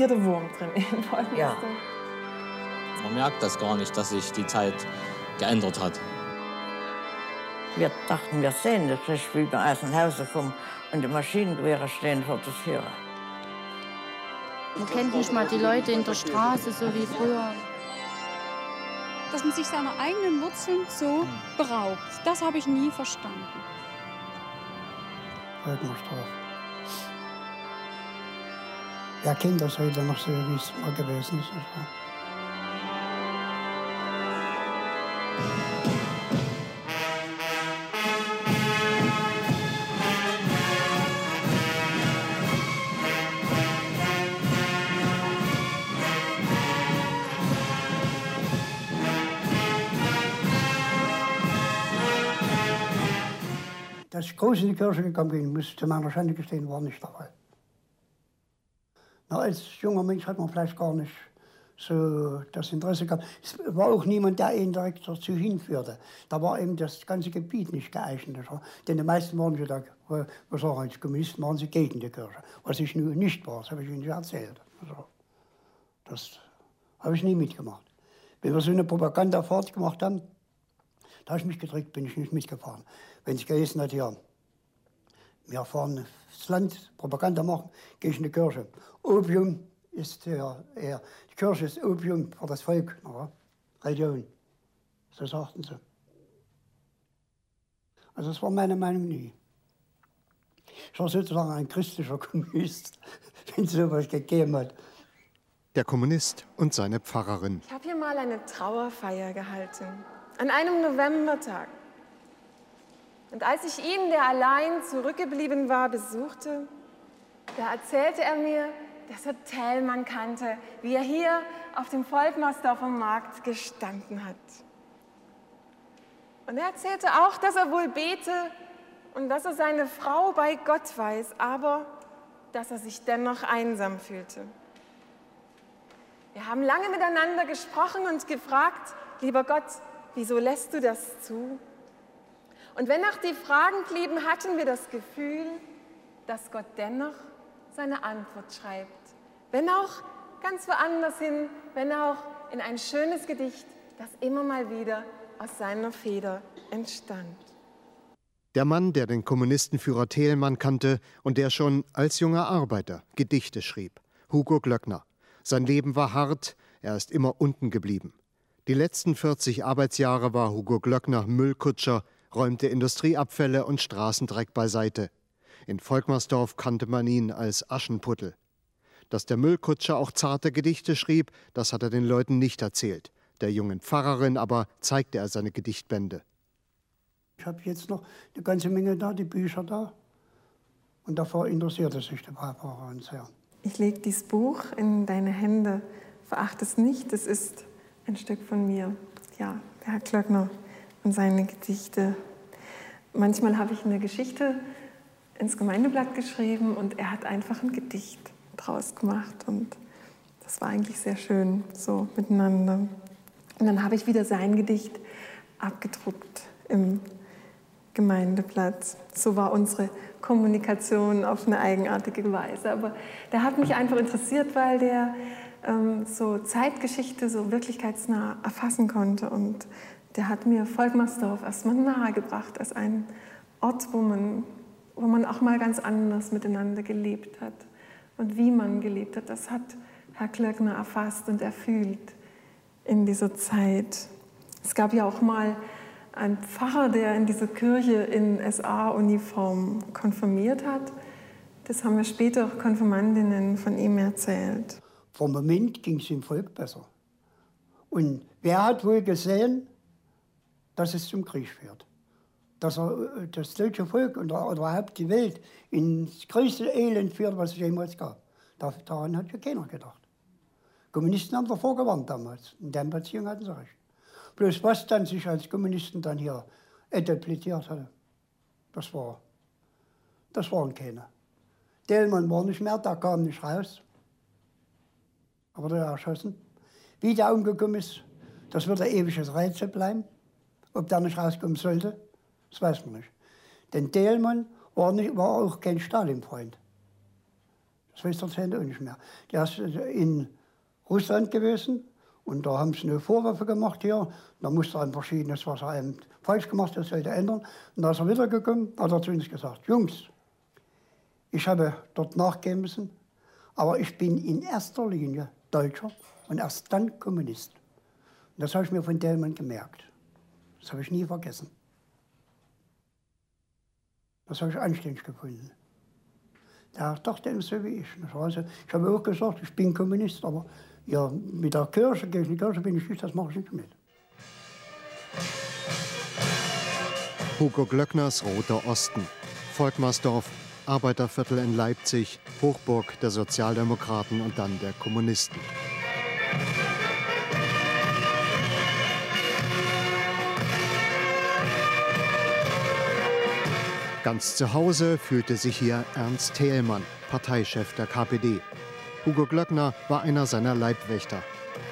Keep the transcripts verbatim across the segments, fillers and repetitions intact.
hier der Wurm drin in Volkmarsdorf. Ja. Man merkt das gar nicht, dass sich die Zeit geändert hat. Wir dachten, wir sehen das nicht, wie wir aus dem Hause kommen und die Maschinengewehre stehen vor der Tür. Man kennt nicht mal die Leute in der Straße, so wie früher. Dass man sich seiner eigenen Wurzeln so beraubt, das habe ich nie verstanden. Volkmarsdorf. Wer kennt das heute noch so, wie es mal gewesen ist? Dass ich groß in die Kirche gekommen bin, muss ich zu meiner Schande gestehen, war nicht dabei. Na, als junger Mensch hat man vielleicht gar nicht so das Interesse gehabt. Es war auch niemand, der ihn direkt dazu hinführte. Da war eben das ganze Gebiet nicht geeignet. Denn die meisten waren schon da, was auch als Kommunisten waren sie gegen die Kirche. Was ich nun nicht war, das habe ich Ihnen schon erzählt. Also, das habe ich nie mitgemacht. Wenn wir so eine Propagandafahrt gemacht haben, da habe ich mich gedrückt, bin ich nicht mitgefahren. Wenn es geheißen hat, ja, wir fahren das Land, Propaganda machen, gehe ich in die Kirche. Opium ist eher, eher die Kirche ist Opium für das Volk, oder? Religion. So sagten sie. Also das war meine Meinung nie. Ich war sozusagen ein christlicher Kommunist, wenn es sowas gegeben hat. Der Kommunist und seine Pfarrerin. Ich habe hier mal eine Trauerfeier gehalten, an einem Novembertag. Und als ich ihn, der allein zurückgeblieben war, besuchte, da erzählte er mir, dass er Thälmann kannte, wie er hier auf dem Volkmarsdorfer Markt gestanden hat. Und er erzählte auch, dass er wohl bete und dass er seine Frau bei Gott weiß, aber dass er sich dennoch einsam fühlte. Wir haben lange miteinander gesprochen und gefragt, lieber Gott, wieso lässt du das zu? Und wenn noch die Fragen blieben, hatten wir das Gefühl, dass Gott dennoch seine Antwort schreibt. Wenn auch ganz woanders hin, wenn auch in ein schönes Gedicht, das immer mal wieder aus seiner Feder entstand. Der Mann, der den Kommunistenführer Thälmann kannte und der schon als junger Arbeiter Gedichte schrieb. Hugo Glöckner. Sein Leben war hart, er ist immer unten geblieben. Die letzten vierzig Arbeitsjahre war Hugo Glöckner Müllkutscher, räumte Industrieabfälle und Straßendreck beiseite. In Volkmarsdorf kannte man ihn als Aschenputtel. Dass der Müllkutscher auch zarte Gedichte schrieb, das hat er den Leuten nicht erzählt. Der jungen Pfarrerin aber zeigte er seine Gedichtbände. Ich habe jetzt noch eine ganze Menge da, die Bücher da. Und davor interessierte sich der Pfarrerin sehr. Ich lege dieses Buch in deine Hände. Verachte es nicht, es ist ein Stück von mir. Ja, der Herr Glöckner und seine Gedichte. Manchmal habe ich eine Geschichte ins Gemeindeblatt geschrieben und er hat einfach ein Gedicht draus gemacht. Und das war eigentlich sehr schön, so miteinander. Und dann habe ich wieder sein Gedicht abgedruckt im Gemeindeblatt. So war unsere Kommunikation auf eine eigenartige Weise. Aber der hat mich einfach interessiert, weil der ähm, so Zeitgeschichte so wirklichkeitsnah erfassen konnte. Und der hat mir Volkmarsdorf erstmal nahegebracht als ein Ort, wo man, wo man auch mal ganz anders miteinander gelebt hat. Und wie man gelebt hat, das hat Herr Glöckner erfasst und erfühlt in dieser Zeit. Es gab ja auch mal einen Pfarrer, der in dieser Kirche in S A-Uniform konfirmiert hat. Das haben mir später auch Konfirmandinnen von ihm erzählt. Vom Moment ging es dem Volk besser. Und wer hat wohl gesehen, dass es zum Krieg führt? Dass er das deutsche Volk und überhaupt die Welt ins größte Elend führt, was es jemals gab. Daran hat ja keiner gedacht. Kommunisten haben davor gewarnt damals. In der Beziehung hatten sie recht. Bloß was dann sich als Kommunisten dann hier etabliert hatte, das war, das waren keine. Thälmann war nicht mehr, der kam nicht raus. Aber der erschossen. Wie der umgekommen ist, das wird ein ewiges Rätsel bleiben. Ob der nicht rauskommen sollte, das weiß man nicht. Denn Thälmann war, nicht, war auch kein Stalin-Freund. Das weiß der Zehnte auch nicht mehr. Der ist in Russland gewesen und da haben sie eine Vorwürfe gemacht hier. Da musste er ein verschiedenes, was er eben falsch gemacht hat, das sollte ändern. Und da ist er wiedergekommen, hat er zu uns gesagt, Jungs, ich habe dort nachgehen müssen, aber ich bin in erster Linie Deutscher und erst dann Kommunist. Und das habe ich mir von Thälmann gemerkt. Das habe ich nie vergessen. Das habe ich anständig gefunden. Der dachte eben so wie ich. Also, ich habe auch gesagt, ich bin Kommunist, aber ja, mit der Kirche, gegen die Kirche bin ich nicht, das mache ich nicht mit. Hugo Glöckners Roter Osten, Volkmarsdorf, Arbeiterviertel in Leipzig, Hochburg der Sozialdemokraten und dann der Kommunisten. Ganz zu Hause fühlte sich hier Ernst Thälmann, Parteichef der K P D. Hugo Glöckner war einer seiner Leibwächter.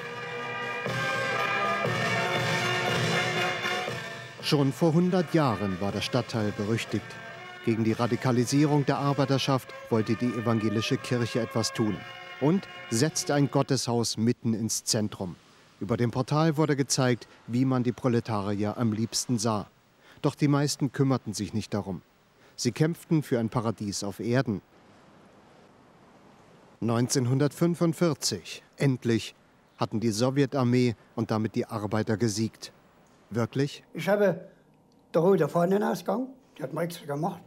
Schon vor hundert Jahren war der Stadtteil berüchtigt. Gegen die Radikalisierung der Arbeiterschaft wollte die evangelische Kirche etwas tun und setzte ein Gotteshaus mitten ins Zentrum. Über dem Portal wurde gezeigt, wie man die Proletarier am liebsten sah. Doch die meisten kümmerten sich nicht darum. Sie kämpften für ein Paradies auf Erden. neunzehnhundertfünfundvierzig, endlich, hatten die Sowjetarmee und damit die Arbeiter gesiegt. Wirklich? Ich habe der rote Fahnenausgang, die hat man extra gemacht.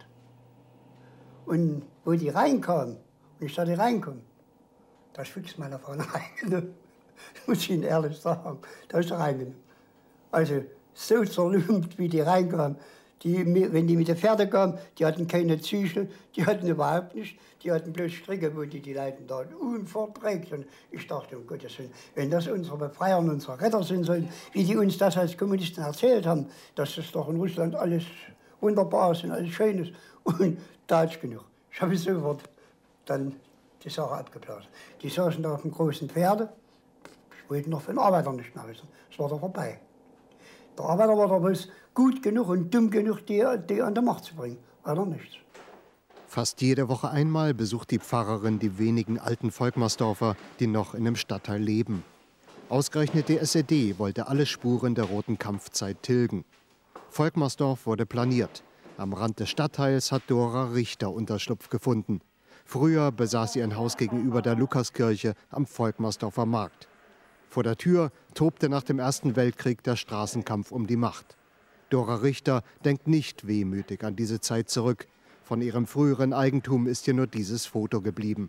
Und wo die reinkamen, und ich da die reinkomme, da ist fix meine Fahne reingenommen. Das muss ich Ihnen ehrlich sagen, da ist er reingenommen. Also so zerlumpt, wie die reinkamen. Die, wenn die mit den Pferden kamen, die hatten keine Zügel, die hatten überhaupt nichts. Die hatten bloß Stricke, wo die die Leute da unverträglich. Und ich dachte, um Gottes Willen, wenn das unsere Befreier und unsere Retter sind sollen, wie die uns das als Kommunisten erzählt haben, dass das doch in Russland alles wunderbar ist und alles schön ist. Und da hat's genug. Ich habe sofort dann die Sache abgeblasen. Die saßen da auf dem großen Pferde. Ich wollte noch von den Arbeitern nicht mehr wissen. Es war da vorbei. Der Arbeiter war da bloß gut genug und dumm genug, die, die an der Macht zu bringen. Weiter nichts. Fast jede Woche einmal besucht die Pfarrerin die wenigen alten Volkmarsdorfer, die noch in dem Stadtteil leben. Ausgerechnet die S E D wollte alle Spuren der roten Kampfzeit tilgen. Volkmarsdorf wurde planiert. Am Rand des Stadtteils hat Dora Richter Unterschlupf gefunden. Früher besaß sie ein Haus gegenüber der Lukaskirche am Volkmarsdorfer Markt. Vor der Tür tobte nach dem Ersten Weltkrieg der Straßenkampf um die Macht. Dora Richter denkt nicht wehmütig an diese Zeit zurück. Von ihrem früheren Eigentum ist hier nur dieses Foto geblieben.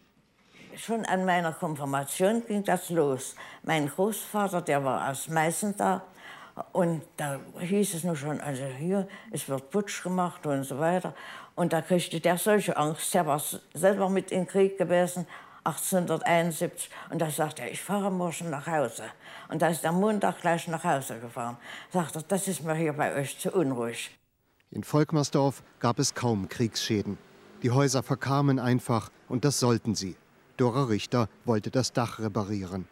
Schon an meiner Konfirmation ging das los. Mein Großvater, der war aus Meißen da. Und da hieß es nur schon, also hier, es wird Putsch gemacht und so weiter. Und da kriegte der solche Angst. Der war selber mit im Krieg gewesen, achtzehnhunderteinundsiebzig. Und da sagte er, ich fahre morgen nach Hause. Und da ist er Montag gleich nach Hause gefahren. Sagt er, das ist mir hier bei euch zu unruhig. In Volkmarsdorf gab es kaum Kriegsschäden. Die Häuser verkamen einfach und das sollten sie. Dora Richter wollte das Dach reparieren.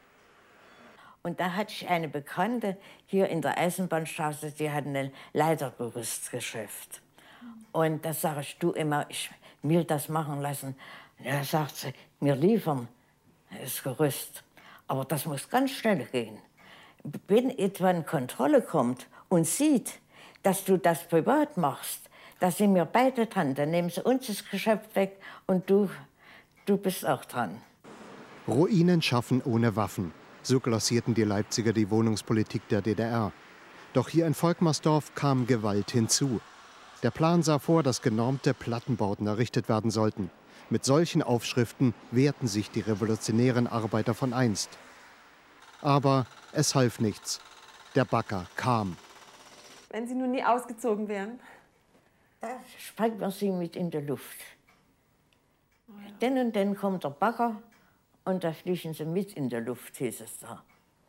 Und da hatte ich eine Bekannte hier in der Eisenbahnstraße, die hat ein Leitergerüstgeschäft. Und da sage ich, du immer, ich will das machen lassen. Ja, sagt sie, wir liefern das Gerüst. Aber das muss ganz schnell gehen. Wenn etwa eine Kontrolle kommt und sieht, dass du das privat machst, da sind wir beide dran. Dann nehmen sie uns das Geschäft weg und du, du bist auch dran. Ruinen schaffen ohne Waffen. So glossierten die Leipziger die Wohnungspolitik der D D R. Doch hier in Volkmarsdorf kam Gewalt hinzu. Der Plan sah vor, dass genormte Plattenbauten errichtet werden sollten. Mit solchen Aufschriften wehrten sich die revolutionären Arbeiter von einst. Aber es half nichts. Der Bagger kam. Wenn Sie nun nie ausgezogen wären? Da sprengt man sie mit in die Luft. Oh ja. Denn und dann kommt der Bagger und da fliegen sie mit in der Luft, hieß es da.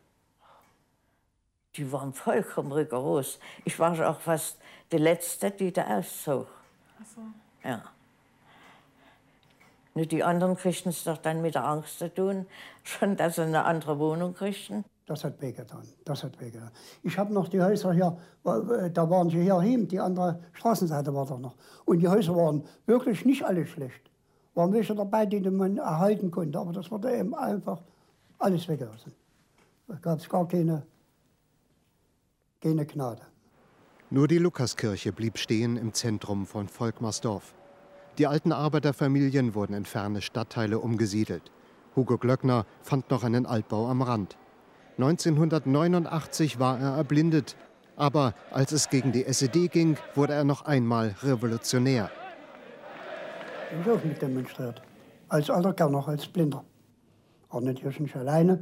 Die waren vollkommen rigoros. Ich war auch fast die Letzte, die da auszog. Ach so. Ja. Nur die anderen kriegten es doch dann mit der Angst zu tun, schon, dass sie eine andere Wohnung kriegten. Das hat wehgetan, das hat wehgetan. Ich habe noch die Häuser hier, da waren sie hier hin, die andere Straßenseite war da noch. Und die Häuser waren wirklich nicht alle schlecht. waren welche dabei, die man erhalten konnte, aber das wurde eben einfach alles weggelassen. Da gab es gar keine, keine Gnade. Nur die Lukaskirche blieb stehen im Zentrum von Volkmarsdorf. Die alten Arbeiterfamilien wurden in ferne Stadtteile umgesiedelt. Hugo Glöckner fand noch einen Altbau am Rand. neunzehnhundertneunundachtzig war er erblindet. Aber als es gegen die S E D ging, wurde er noch einmal revolutionär. Ich habe auch mit demonstriert. Als alter Kerl noch, als Blinder. Auch natürlich nicht alleine.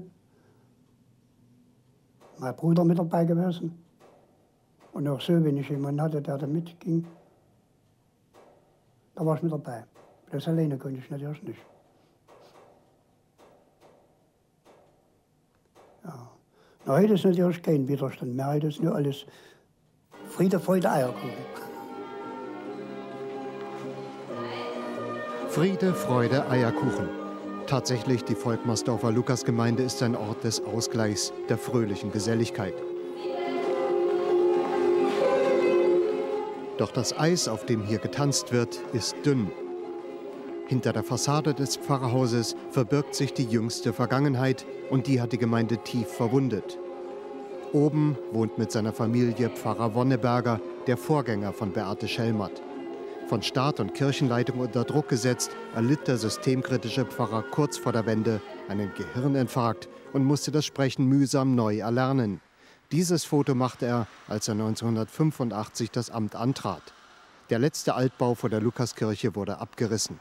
Mein Bruder mit dabei gewesen. Und auch so, wenn ich jemanden hatte, der da mitging, da war ich mit dabei. Das alleine konnte ich natürlich nicht. Ja. Na, heute ist natürlich kein Widerstand mehr. Heute ist nur alles Friede, Freude, Eierkuchen. Friede, Freude, Eierkuchen. Tatsächlich, die Volkmarsdorfer Lukasgemeinde ist ein Ort des Ausgleichs, der fröhlichen Geselligkeit. Doch das Eis, auf dem hier getanzt wird, ist dünn. Hinter der Fassade des Pfarrhauses verbirgt sich die jüngste Vergangenheit und die hat die Gemeinde tief verwundet. Oben wohnt mit seiner Familie Pfarrer Wonneberger, der Vorgänger von Beate Schellmatt. Von Staat und Kirchenleitung unter Druck gesetzt, erlitt der systemkritische Pfarrer kurz vor der Wende einen Gehirninfarkt und musste das Sprechen mühsam neu erlernen. Dieses Foto machte er, als er neunzehnhundertfünfundachtzig das Amt antrat. Der letzte Altbau vor der Lukaskirche wurde abgerissen.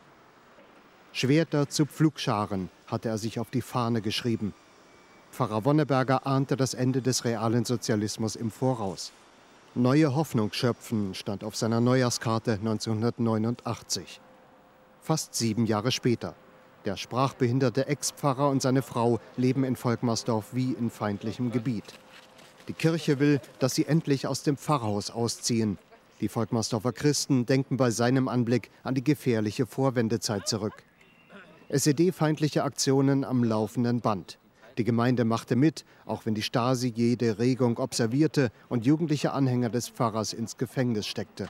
Schwerter zu Pflugscharen hatte er sich auf die Fahne geschrieben. Pfarrer Wonneberger ahnte das Ende des realen Sozialismus im Voraus. Neue Hoffnung schöpfen stand auf seiner Neujahrskarte neunzehnhundertneunundachtzig. Fast sieben Jahre später. Der sprachbehinderte Ex-Pfarrer und seine Frau leben in Volkmarsdorf wie in feindlichem Gebiet. Die Kirche will, dass sie endlich aus dem Pfarrhaus ausziehen. Die Volkmarsdorfer Christen denken bei seinem Anblick an die gefährliche Vorwendezeit zurück. S E D-feindliche Aktionen am laufenden Band. Die Gemeinde machte mit, auch wenn die Stasi jede Regung observierte und jugendliche Anhänger des Pfarrers ins Gefängnis steckte.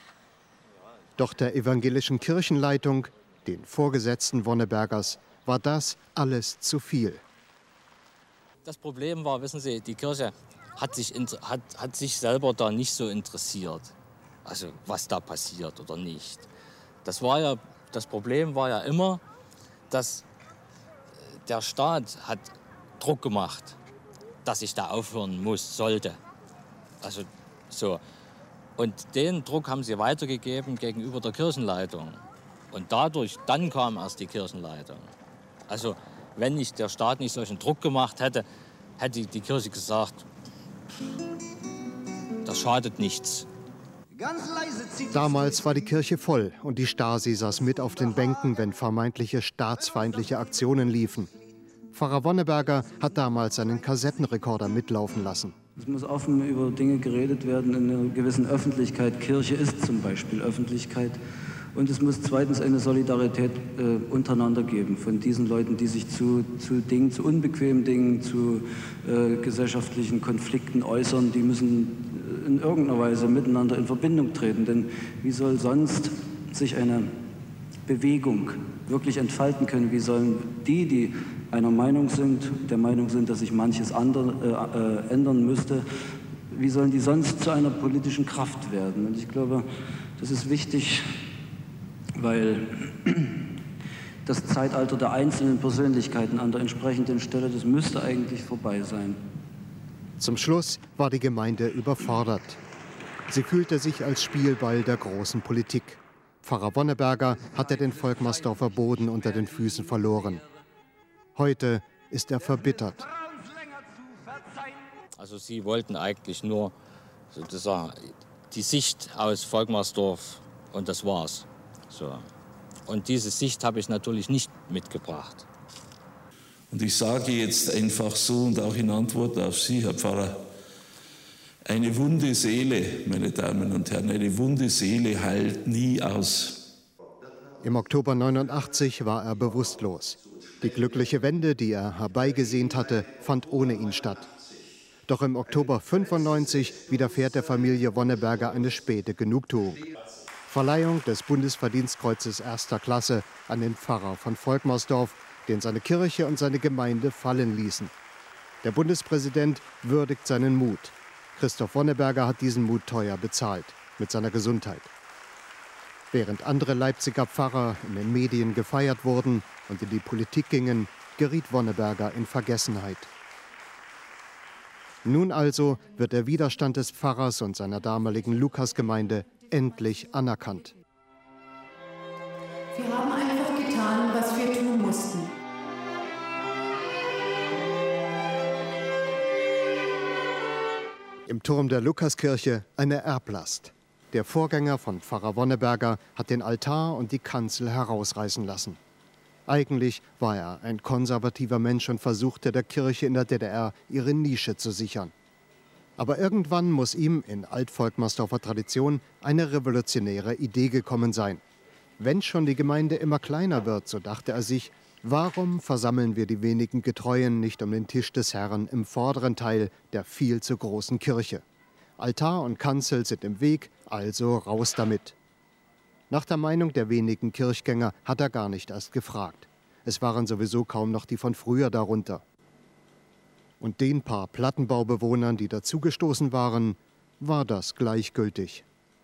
Doch der evangelischen Kirchenleitung, den Vorgesetzten Wonnebergers, war das alles zu viel. Das Problem war, wissen Sie, die Kirche hat sich, hat, hat sich selber da nicht so interessiert. Also was da passiert oder nicht. Das, war ja, das Problem war ja immer, dass der Staat hat Druck gemacht, dass ich da aufhören muss, sollte. Also so. Und den Druck haben sie weitergegeben gegenüber der Kirchenleitung. Und dadurch, dann kam erst die Kirchenleitung. Also wenn nicht der Staat nicht solchen Druck gemacht hätte, hätte die Kirche gesagt, das schadet nichts. Damals war die Kirche voll und die Stasi saß mit auf den Bänken, wenn vermeintliche staatsfeindliche Aktionen liefen. Pfarrer Wonneberger hat damals einen Kassettenrekorder mitlaufen lassen. Es muss offen über Dinge geredet werden in einer gewissen Öffentlichkeit. Kirche ist zum Beispiel Öffentlichkeit. Und es muss zweitens eine Solidarität äh, untereinander geben von diesen Leuten, die sich zu, zu Dingen, zu unbequemen Dingen, zu äh, gesellschaftlichen Konflikten äußern. Die müssen in irgendeiner Weise miteinander in Verbindung treten. Denn wie soll sonst sich eine Bewegung wirklich entfalten können? Wie sollen die, die einer Meinung sind, der Meinung sind, dass sich manches andere, äh, äh, ändern müsste, wie sollen die sonst zu einer politischen Kraft werden? Und ich glaube, das ist wichtig, weil das Zeitalter der einzelnen Persönlichkeiten an der entsprechenden Stelle, das müsste eigentlich vorbei sein. Zum Schluss war die Gemeinde überfordert. Sie fühlte sich als Spielball der großen Politik. Pfarrer Wonneberger hatte den Volkmarsdorfer Boden unter den Füßen verloren. Heute ist er verbittert. Also sie wollten eigentlich nur sozusagen die Sicht aus Volkmarsdorf und das war's. So. Und diese Sicht habe ich natürlich nicht mitgebracht. Und ich sage jetzt einfach so und auch in Antwort auf Sie, Herr Pfarrer, eine wunde Seele, meine Damen und Herren, eine wunde Seele heilt nie aus. Im Oktober neunundachtzig war er bewusstlos. Die glückliche Wende, die er herbeigesehnt hatte, fand ohne ihn statt. Doch im Oktober fünfundneunzig widerfährt der Familie Wonneberger eine späte Genugtuung. Verleihung des Bundesverdienstkreuzes erster Klasse an den Pfarrer von Volkmarsdorf, den seine Kirche und seine Gemeinde fallen ließen. Der Bundespräsident würdigt seinen Mut. Christoph Wonneberger hat diesen Mut teuer bezahlt, mit seiner Gesundheit. Während andere Leipziger Pfarrer in den Medien gefeiert wurden und in die Politik gingen, geriet Wonneberger in Vergessenheit. Nun also wird der Widerstand des Pfarrers und seiner damaligen Lukasgemeinde endlich anerkannt. Wir haben einfach getan, was wir tun mussten. Im Turm der Lukaskirche eine Erblast. Der Vorgänger von Pfarrer Wonneberger hat den Altar und die Kanzel herausreißen lassen. Eigentlich war er ein konservativer Mensch und versuchte der Kirche in der D D R ihre Nische zu sichern. Aber irgendwann muss ihm in Altvolkmarsdorfer Tradition eine revolutionäre Idee gekommen sein. Wenn schon die Gemeinde immer kleiner wird, so dachte er sich, warum versammeln wir die wenigen Getreuen nicht um den Tisch des Herrn im vorderen Teil der viel zu großen Kirche? Altar und Kanzel sind im Weg, also raus damit. Nach der Meinung der wenigen Kirchgänger hat er gar nicht erst gefragt. Es waren sowieso kaum noch die von früher darunter. Und den paar Plattenbaubewohnern, die dazugestoßen waren, war das gleichgültig.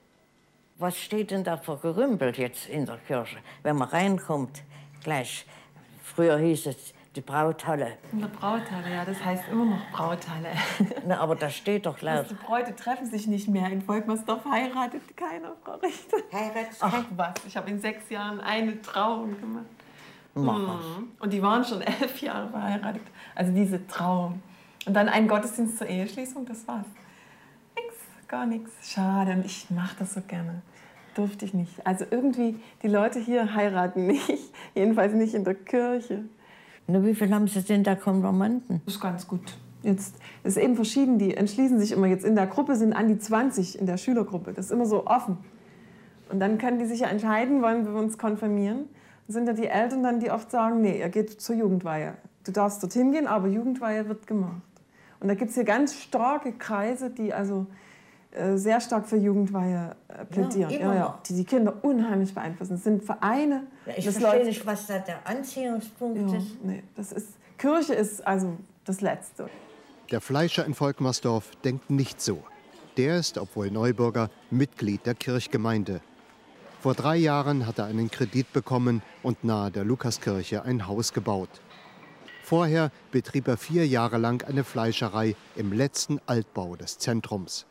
Was steht denn da für Gerümpel jetzt in der Kirche? Wenn man reinkommt, gleich, früher hieß es die Brauthalle. In der Brauthalle, ja, das heißt immer noch Brauthalle. Na, aber da steht doch laut. Die Bräute treffen sich nicht mehr. In Volkmarsdorf heiratet keiner, Frau Richter. Heiratet Ach was, ich habe in sechs Jahren eine Trauung gemacht. Mach Mhm. Und die waren schon elf Jahre verheiratet. Also diese Trauung. Und dann ein Gottesdienst zur Eheschließung, das war's. Nix, gar nichts. Schade, und ich mache das so gerne. Durfte ich nicht. Also irgendwie, die Leute hier heiraten nicht. Jedenfalls nicht in der Kirche. Na, wie viel haben Sie denn da Konfirmanden? Das ist ganz gut. Jetzt ist eben verschieden, die entschließen sich immer. Jetzt in der Gruppe sind an die zwanzig, in der Schülergruppe. Das ist immer so offen. Und dann können die sich ja entscheiden, wollen wir uns konfirmieren. Dann sind ja die Eltern dann, die oft sagen, nee, ihr geht zur Jugendweihe. Du darfst dorthin gehen, aber Jugendweihe wird gemacht. Und da gibt es hier ganz starke Kreise, die also äh, sehr stark für Jugendweihe äh, plädieren. Ja, ja, ja, die die Kinder unheimlich beeinflussen. Es sind Vereine. Ja, ich das verstehe läuft, nicht, was da der Anziehungspunkt ja, ist. Nee, das ist. Kirche ist also das Letzte. Der Fleischer in Volkmarsdorf denkt nicht so. Der ist, obwohl Neubürger, Mitglied der Kirchgemeinde. Vor drei Jahren hat er einen Kredit bekommen und nahe der Lukaskirche ein Haus gebaut. Vorher betrieb er vier Jahre lang eine Fleischerei im letzten Altbau des Zentrums.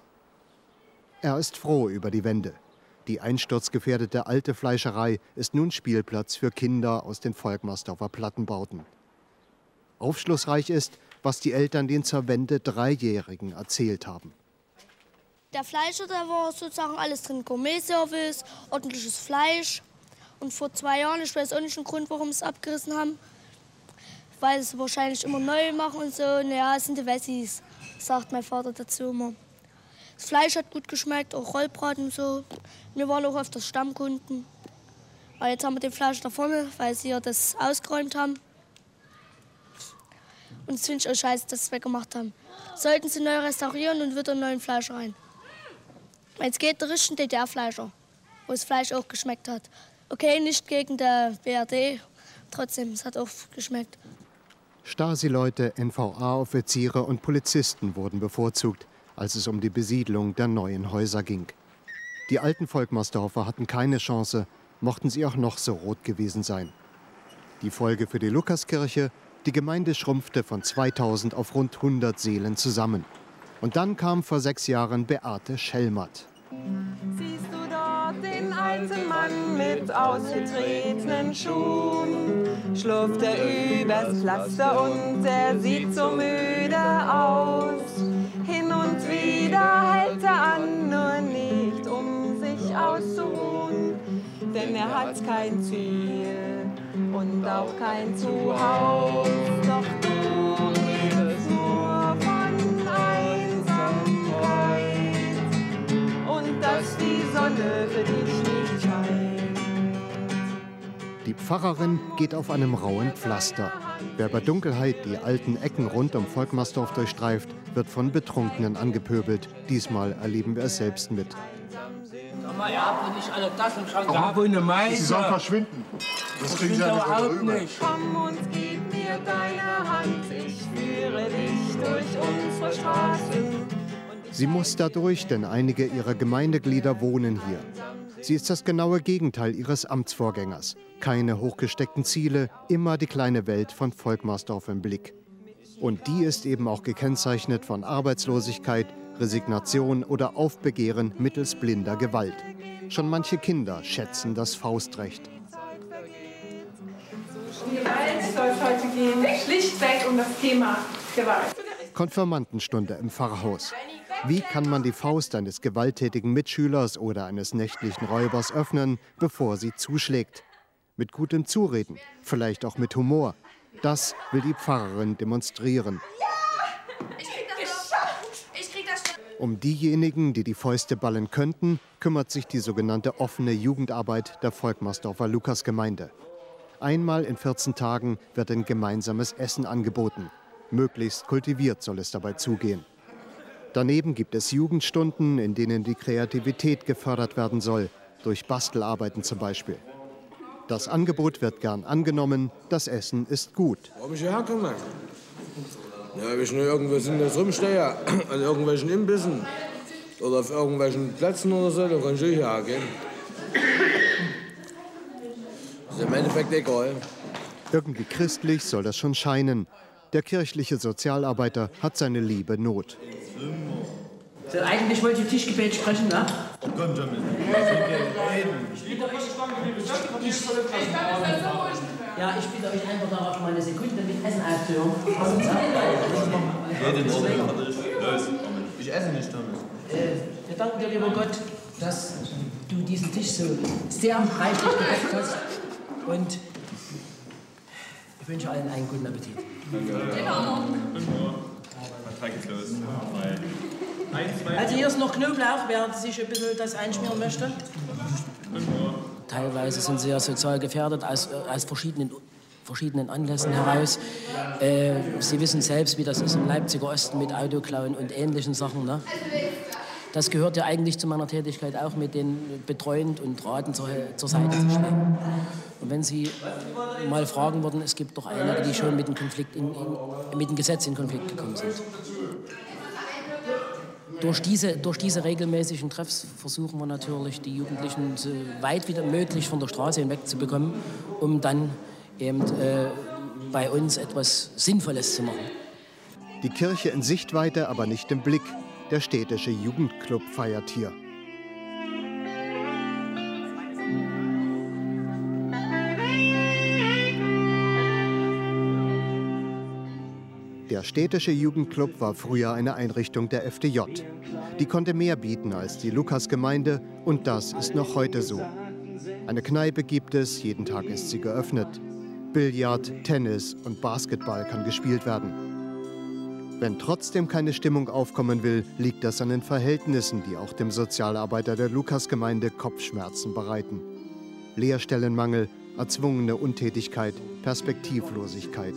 Er ist froh über die Wende. Die einsturzgefährdete alte Fleischerei ist nun Spielplatz für Kinder aus den Volkmarsdorfer Plattenbauten. Aufschlussreich ist, was die Eltern den zur Wende Dreijährigen erzählt haben. Der Fleischer, da war sozusagen alles drin. Gourmet-Service, ordentliches Fleisch. Und vor zwei Jahren, ich weiß auch nicht den Grund, warum sie es abgerissen haben, weil sie es wahrscheinlich immer neu machen und so. Naja, es sind die Wessis, sagt mein Vater dazu immer. Das Fleisch hat gut geschmeckt, auch Rollbraten und so. Wir waren auch öfters Stammkunden. Aber jetzt haben wir den Fleisch da vorne, weil sie ja das ausgeräumt haben. Und es finde ich auch scheiße, dass sie es weggemacht haben. Sollten sie neu restaurieren und wieder einen neuen Fleischer rein. Jetzt geht der richtige D D R-Fleischer, wo das Fleisch auch geschmeckt hat. Okay, nicht gegen der B R D, trotzdem, es hat auch geschmeckt. Stasi-Leute, N V A-Offiziere und Polizisten wurden bevorzugt, als es um die Besiedlung der neuen Häuser ging. Die alten Volkmarsdorfer hatten keine Chance, mochten sie auch noch so rot gewesen sein. Die Folge für die Lukaskirche: die Gemeinde schrumpfte von zweitausend auf rund hundert Seelen zusammen. Und dann kam vor sechs Jahren Beate Schellmatt. Siehst du dort den alten Mann mit ausgetretenen Schuhen? Schlurft er übers Pflaster und er sieht so müde aus. Hin und wieder hält er an, nur nicht um sich auszuruhen. Denn er hat kein Ziel und auch kein Zuhause. Doch du redest nur von Einsamkeit und dass die Sonne für dich nicht scheint. Die Pfarrerin geht auf einem rauen Pflaster. Wer bei Dunkelheit die alten Ecken rund um Volkmarsdorf durchstreift, wird von Betrunkenen angepöbelt. Diesmal erleben wir es selbst mit. Sag mal, ihr habt nicht alle Taschen schon Oh, gehabt. wo eine Meise. Sie sollen verschwinden. Das kriegen Sie ja nicht überhaupt rüber. nicht. Komm und gib mir deine Hand, ich führe dich durch unsere Straße. Sie muss da durch, denn einige ihrer Gemeindeglieder wohnen hier. Sie ist das genaue Gegenteil ihres Amtsvorgängers. Keine hochgesteckten Ziele, immer die kleine Welt von Volkmarsdorf im Blick. Und die ist eben auch gekennzeichnet von Arbeitslosigkeit, Resignation oder Aufbegehren mittels blinder Gewalt. Schon manche Kinder schätzen das Faustrecht. Die Gewalt soll es heute gehen, schlichtweg um das Thema Gewalt. Konfirmandenstunde im Pfarrhaus. Wie kann man die Faust eines gewalttätigen Mitschülers oder eines nächtlichen Räubers öffnen, bevor sie zuschlägt? Mit gutem Zureden, vielleicht auch mit Humor. Das will die Pfarrerin demonstrieren. Ich krieg das geschafft! Ich krieg das. Um diejenigen, die die Fäuste ballen könnten, kümmert sich die sogenannte offene Jugendarbeit der Volkmarsdorfer Lukasgemeinde. Einmal in vierzehn Tagen wird ein gemeinsames Essen angeboten. Möglichst kultiviert soll es dabei zugehen. Daneben gibt es Jugendstunden, in denen die Kreativität gefördert werden soll, durch Bastelarbeiten zum Beispiel. Das Angebot wird gern angenommen, das Essen ist gut. Warum ich hierher komme? Ja, weil ich nur irgendwo sind jetzt rumstehe, an irgendwelchen Imbissen oder auf irgendwelchen Plätzen oder so, da kann ich hierher gehen. Das ist im Endeffekt egal. Irgendwie christlich soll das schon scheinen. Der kirchliche Sozialarbeiter hat seine liebe Not. So, eigentlich wollte ich Tischgebet sprechen, ne? Oh Gott, damit. Ich bitte euch, ja, ich bitte euch einfach darauf mal eine Sekunde mit Essen aufzuhören. Ich esse nicht damit. Äh, wir danken dir, lieber Gott, dass du diesen Tisch so sehr reichlich gedeckt hast. Und ich wünsche allen einen guten Appetit. Also hier ist noch Knoblauch, wer sich ein bisschen das einschmieren möchte. Teilweise sind sie ja sozial gefährdet aus, aus verschiedenen, verschiedenen Anlässen heraus. Äh, sie wissen selbst, wie das ist im Leipziger Osten mit Autoklauen und ähnlichen Sachen. Ne? Das gehört ja eigentlich zu meiner Tätigkeit auch, mit denen betreuend und ratend zur, zur Seite zu stehen. Und wenn Sie mal fragen würden, es gibt doch einige, die schon mit dem, Konflikt in, in, mit dem Gesetz in Konflikt gekommen sind. Durch diese, durch diese regelmäßigen Treffs versuchen wir natürlich, die Jugendlichen so weit wie möglich von der Straße hinweg zu bekommen, um dann eben äh, bei uns etwas Sinnvolles zu machen. Die Kirche in Sichtweite, aber nicht im Blick. Der städtische Jugendclub feiert hier. Der städtische Jugendclub war früher eine Einrichtung der F D J. Die konnte mehr bieten als die Lukasgemeinde und das ist noch heute so. Eine Kneipe gibt es, jeden Tag ist sie geöffnet. Billard, Tennis und Basketball kann gespielt werden. Wenn trotzdem keine Stimmung aufkommen will, liegt das an den Verhältnissen, die auch dem Sozialarbeiter der Lukasgemeinde Kopfschmerzen bereiten. Lehrstellenmangel, erzwungene Untätigkeit, Perspektivlosigkeit.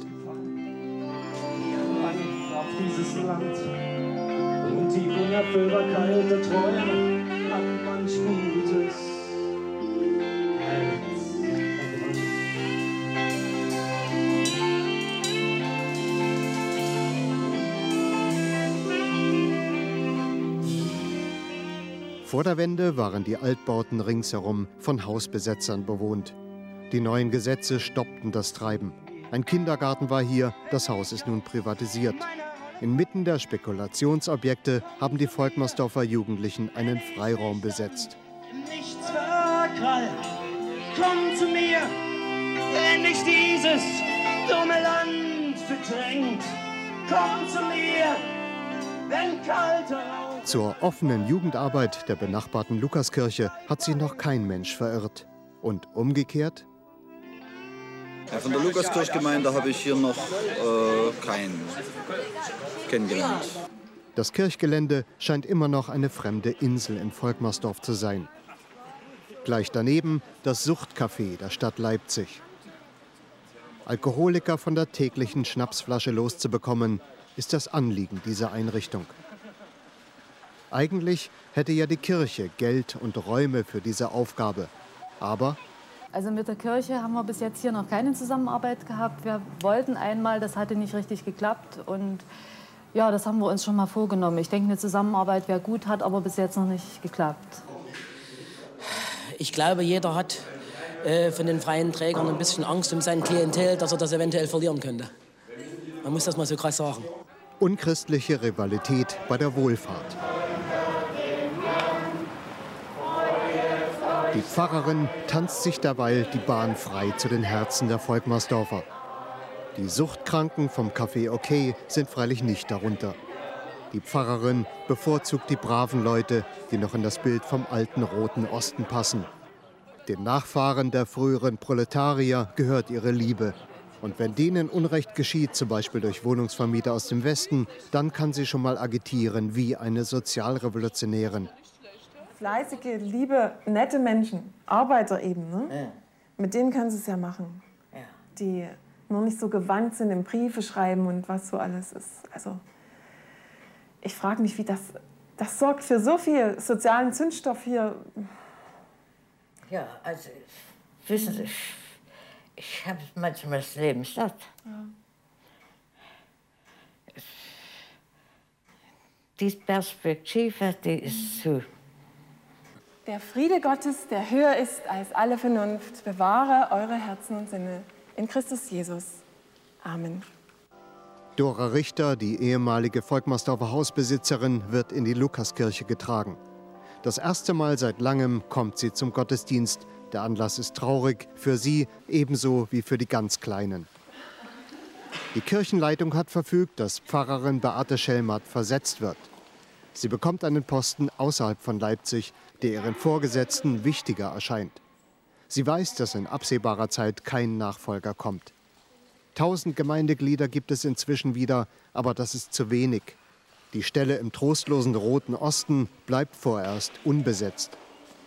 Dieses Land und die Unerfüllbarkeit der Träume hat manch gutes Herz verbrannt. Vor der Wende waren die Altbauten ringsherum von Hausbesetzern bewohnt. Die neuen Gesetze stoppten das Treiben. Ein Kindergarten war hier, das Haus ist nun privatisiert. Inmitten der Spekulationsobjekte haben die Volkmarsdorfer Jugendlichen einen Freiraum besetzt. Nichts verkrallt, komm zu mir, wenn dich dieses dumme Land bedrängt. Komm zu mir, wenn kalter Rauch... Zur offenen Jugendarbeit der benachbarten Lukaskirche hat sich noch kein Mensch verirrt. Und umgekehrt? Ja, von der Lukaskirchgemeinde habe ich hier noch äh, keinen kennengelernt. Das Kirchgelände scheint immer noch eine fremde Insel in Volkmarsdorf zu sein. Gleich daneben das Suchtcafé der Stadt Leipzig. Alkoholiker von der täglichen Schnapsflasche loszubekommen, ist das Anliegen dieser Einrichtung. Eigentlich hätte ja die Kirche Geld und Räume für diese Aufgabe. Aber also mit der Kirche haben wir bis jetzt hier noch keine Zusammenarbeit gehabt. Wir wollten einmal, das hatte nicht richtig geklappt. Und ja, das haben wir uns schon mal vorgenommen. Ich denke, eine Zusammenarbeit wäre gut, hat aber bis jetzt noch nicht geklappt. Ich glaube, jeder hat äh, von den freien Trägern ein bisschen Angst um sein Klientel, dass er das eventuell verlieren könnte. Man muss das mal so krass sagen. Unchristliche Rivalität bei der Wohlfahrt. Die Pfarrerin tanzt sich derweil die Bahn frei zu den Herzen der Volkmarsdorfer. Die Suchtkranken vom Café OK sind freilich nicht darunter. Die Pfarrerin bevorzugt die braven Leute, die noch in das Bild vom alten Roten Osten passen. Den Nachfahren der früheren Proletarier gehört ihre Liebe. Und wenn denen Unrecht geschieht, zum Beispiel durch Wohnungsvermieter aus dem Westen, dann kann sie schon mal agitieren wie eine Sozialrevolutionärin. Fleißige, liebe, nette Menschen, Arbeiter eben, ne? Ja. Mit denen können sie es ja machen. Ja. Die nur nicht so gewandt sind im Briefe schreiben und was so alles ist. Also ich frage mich, wie das, das sorgt für so viel sozialen Zündstoff hier. Ja, also wissen Sie, ich, ich habe manchmal das Leben satt. Ja. Die Perspektive, die ist so. Der Friede Gottes, der höher ist als alle Vernunft, bewahre eure Herzen und Sinne in Christus Jesus. Amen. Dora Richter, die ehemalige Volkmarsdorfer Hausbesitzerin, wird in die Lukaskirche getragen. Das erste Mal seit langem kommt sie zum Gottesdienst. Der Anlass ist traurig, für sie ebenso wie für die ganz Kleinen. Die Kirchenleitung hat verfügt, dass Pfarrerin Beate Schellmatt versetzt wird. Sie bekommt einen Posten außerhalb von Leipzig, der ihren Vorgesetzten wichtiger erscheint. Sie weiß, dass in absehbarer Zeit kein Nachfolger kommt. Tausend Gemeindeglieder gibt es inzwischen wieder, aber das ist zu wenig. Die Stelle im trostlosen Roten Osten bleibt vorerst unbesetzt.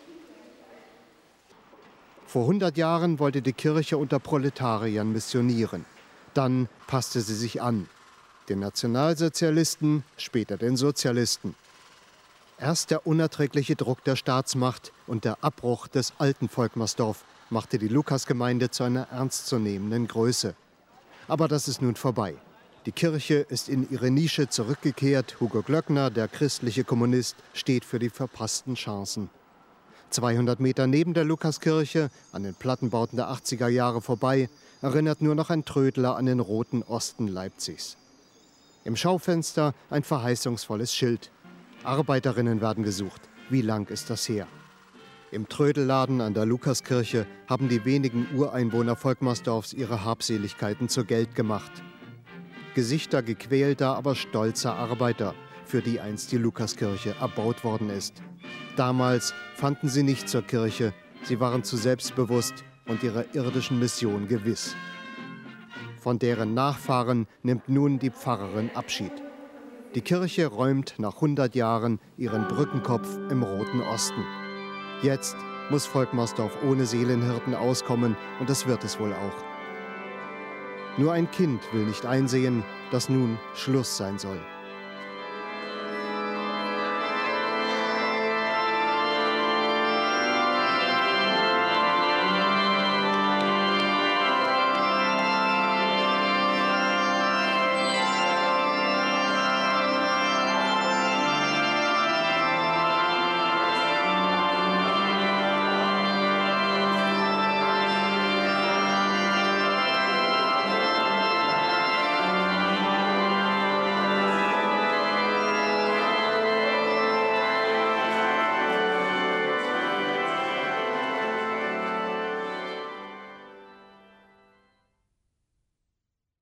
Vor hundert Jahren wollte die Kirche unter Proletariern missionieren. Dann passte sie sich an. Den Nationalsozialisten, später den Sozialisten. Erst der unerträgliche Druck der Staatsmacht und der Abbruch des alten Volkmarsdorf machte die Lukasgemeinde zu einer ernstzunehmenden Größe. Aber das ist nun vorbei. Die Kirche ist in ihre Nische zurückgekehrt. Hugo Glöckner, der christliche Kommunist, steht für die verpassten Chancen. zweihundert Meter neben der Lukaskirche, an den Plattenbauten der achtziger Jahre vorbei, erinnert nur noch ein Trödler an den Roten Osten Leipzigs. Im Schaufenster ein verheißungsvolles Schild. Arbeiterinnen werden gesucht. Wie lang ist das her? Im Trödelladen an der Lukaskirche haben die wenigen Ureinwohner Volkmarsdorfs ihre Habseligkeiten zu Geld gemacht. Gesichter gequälter, aber stolzer Arbeiter, für die einst die Lukaskirche erbaut worden ist. Damals fanden sie nicht zur Kirche, sie waren zu selbstbewusst und ihrer irdischen Mission gewiss. Von deren Nachfahren nimmt nun die Pfarrerin Abschied. Die Kirche räumt nach hundert Jahren ihren Brückenkopf im Roten Osten. Jetzt muss Volkmarsdorf ohne Seelenhirten auskommen und das wird es wohl auch. Nur ein Kind will nicht einsehen, dass nun Schluss sein soll.